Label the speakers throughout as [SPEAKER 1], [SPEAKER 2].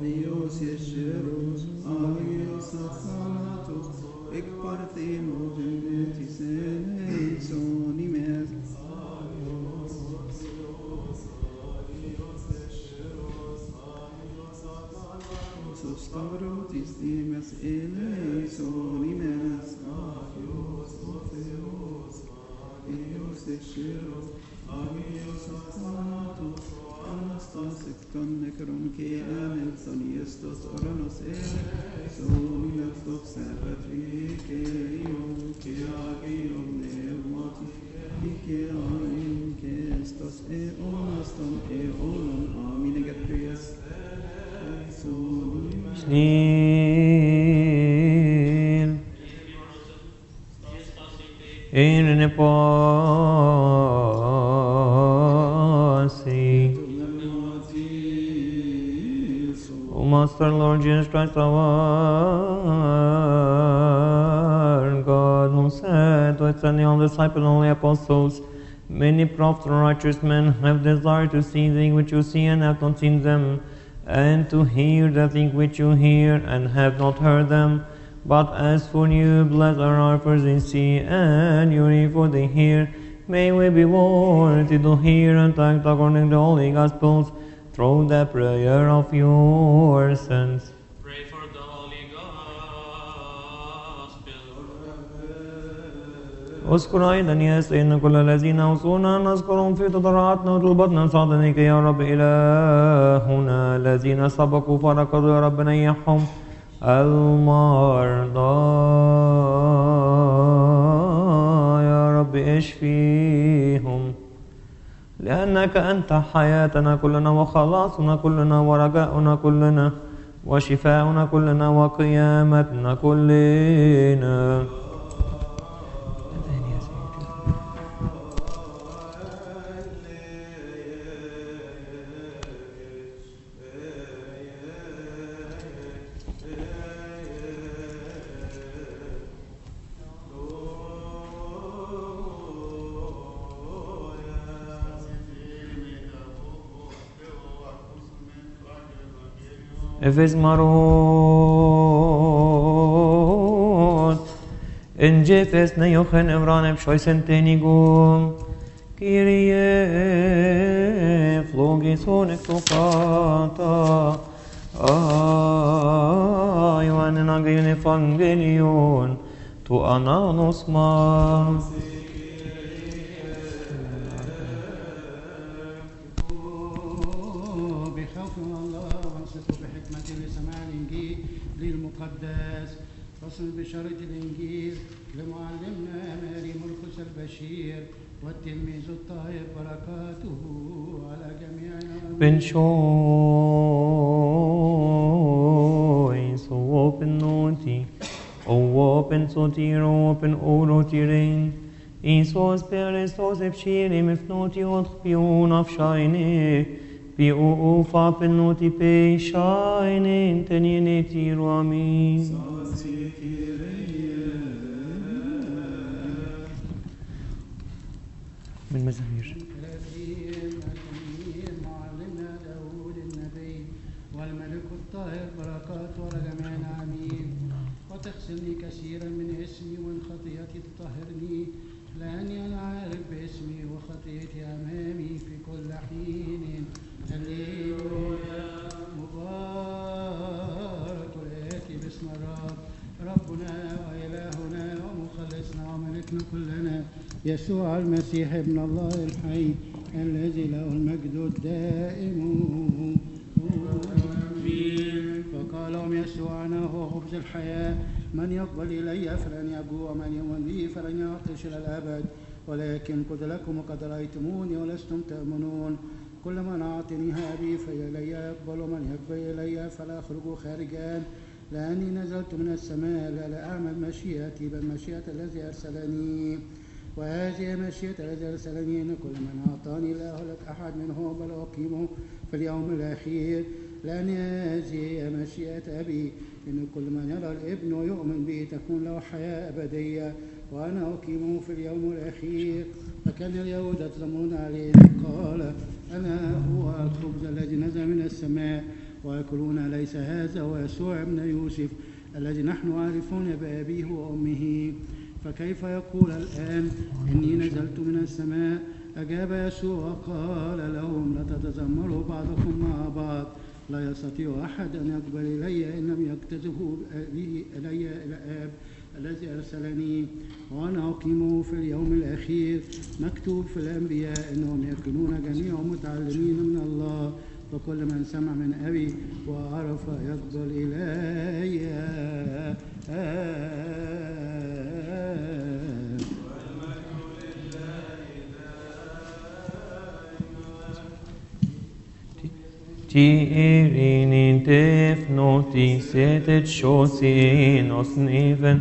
[SPEAKER 1] Dios Yesheros, Agios Asanatos, Ek Parthenos, Genetis, Sonimes, Sostarotis, Dimes, Sonimes, Agios Yesheros, Agios Asanatos, Anastas ekton nekron ke Nelson estos oranos sonidos dos sabati ke agio neumati ke amin ke estos onaston olon amin gatrias
[SPEAKER 2] Shnil in Master Lord Jesus Christ our God, who said to its all disciples and all the apostles, many prophets and righteous men have desired to see things which you see and have not seen them, and to hear the things which you hear and have not heard them. But as for you, blessed are our ears they see, and your ears for they hear. May we be worthy to hear and act according to the Holy Gospels, through the prayer of your sons.
[SPEAKER 3] Pray for the Holy Gospel.
[SPEAKER 2] اذكر أيضا يا سيدنا كل الذين أوصونا نذكرهم في تضرعاتنا وطلباتنا صادنيك يا رب إلهنا الذين سبقوا فركضوا يا رب نيحهم المرضى يا رب اشفيهم لأنك أنت حياتنا كلنا وخلاصنا كلنا ورجاؤنا كلنا وشفاؤنا كلنا وقيامتنا كلنا. Efes marot en jefes ne yochen evranem shoysen tenigum Kyrie flogison ektokata Ioannin agin evangelion tu ananos ma
[SPEAKER 4] فصل بشارة الإنجيل لمعلمنا مريم مرقس البشير والتلميذ الطاهر بركاته على جميعنا.
[SPEAKER 2] Ben choice open noti open sotir open orotirin Isos perestos epshirim ifnoti otchpion afshaine Piu fapen noti pe shaine tenine tiru amin. من مزامير
[SPEAKER 4] معلمنا داود النبي والملك الطاهر بركات ورجمعنا امين. وتغسلني كثيرا من اسمي ومن خطيئتي تطهرني لاني انا عارف باسمي وخطيئتي امامي في كل حين. هللويا مبارك الاتي باسم الرب ربنا والهنا ومخلصنا وملكنا كلنا يسوع المسيح ابن الله الحي الذي له المجد الدائم. فقال لهم يسوع انا هو خبز الحياه من يقبل الي فلن يجوع ومن يؤمن بي فلن يعطش الى الابد. ولكن قلت لكم وقد رايتموني ولستم تؤمنون. كل من اعطنيها ابي فالي يقبل ومن يقبل الي فلا اخرج خارجا. لاني نزلت من السماء لا اعمل مشيئتي بل مشيئه الذي ارسلني. وهذه مشيئة الذي أرسلني أن كل من أعطاني لا أهلك أحد منهم بل أقيمه في اليوم الأخير. لأن هذه مشيئة أبي أن كل من يرى الابن ويؤمن به تكون له حياة أبدية وأنا أقيمه في اليوم الأخير. فكان اليهود يتذمرون عليه قال أنا هو الخبز الذي نزل من السماء. ويقولون ليس هذا هو يسوع ابن يوسف الذي نحن عارفون بأبيه وأمه؟ فكيف يقول الآن إني نزلت من السماء؟ أجاب يسوع وقال لهم لا تتذمروا بعضكم مع بعض. لا يستطيع أحد أن يقبل إلي إن لم يجتذبه به إلي إلى الآب الذي أرسلني، وأنا أقيمه في اليوم الأخير. مكتوب في الأنبياء إنهم يكونون جميع متعلمين من الله، فكل من سمع من أبي وعرف يقبل إلي.
[SPEAKER 2] Ti irinin tefnoti setet shosin osniven.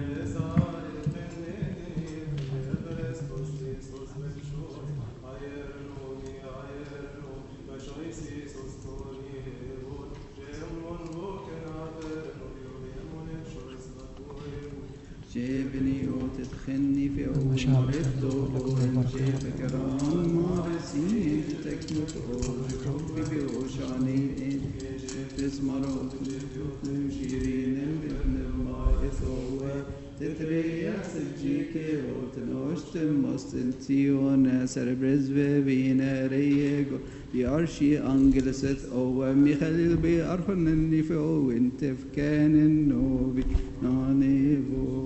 [SPEAKER 1] جيبني وتدخلني في أمرته وجيب كرام مارسين تكمت أوشوفي في أوشاني تسمرت شيرين الابن المائثوة تتريح سجيك وتنوشت مستنتيون سربرز بينا ريقو بيارشي أنجلست أو ميخاليل بيارفن النفو انت في كان النوبي نانيفو